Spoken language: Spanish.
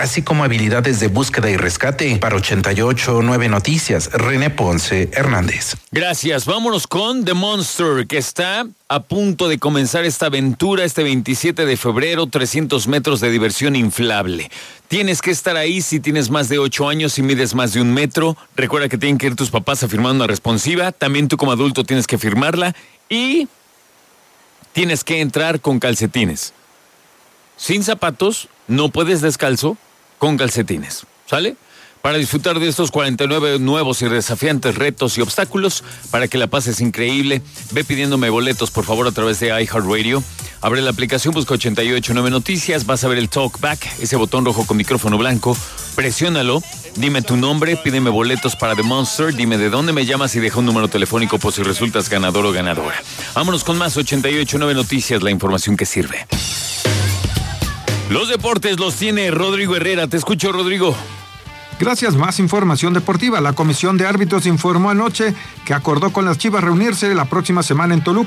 así como habilidades de búsqueda y rescate. Para 88.9 Noticias, René Ponce Hernández. Gracias. Vámonos con The Monster, que está a punto de comenzar esta aventura este 27 de febrero, 300 metros de diversión inflable. Tienes que estar ahí si tienes más de 8 años y mides más de 1 metro. Recuerda que tienen que ir tus papás a firmar una responsiva. También tú como adulto tienes que firmarla y tienes que entrar con calcetines. Sin zapatos, no puedes descalzo, con calcetines, ¿sale? Para disfrutar de estos 49 nuevos y desafiantes retos y obstáculos, para que la pases increíble, ve pidiéndome boletos, por favor, a través de iHeartRadio. Abre la aplicación, busca 88.9 Noticias, vas a ver el Talkback, ese botón rojo con micrófono blanco, presiónalo, dime tu nombre, pídeme boletos para The Monster, dime de dónde me llamas y deja un número telefónico por si resultas ganador o ganadora. Vámonos con más 88.9 Noticias, la información que sirve. Los deportes los tiene Rodrigo Herrera. Te escucho, Rodrigo. Gracias, más información deportiva. La Comisión de Árbitros informó anoche que acordó con las Chivas reunirse la próxima semana en Toluca